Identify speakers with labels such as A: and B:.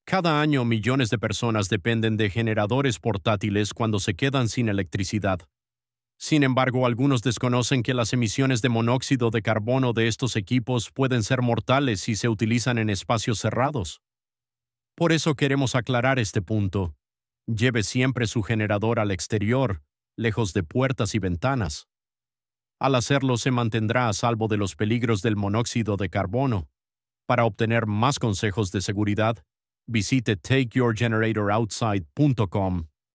A: Cada año millones de personas dependen de generadores portátiles cuando se quedan sin electricidad. Sin embargo, algunos desconocen que las emisiones de monóxido de carbono de estos equipos pueden ser mortales si se utilizan en espacios cerrados. Por eso queremos aclarar este punto. Lleve siempre su generador al exterior, lejos de puertas y ventanas. Al hacerlo se mantendrá a salvo de los peligros del monóxido de carbono. Para obtener más consejos de seguridad, visite takeyourgeneratoroutside.com.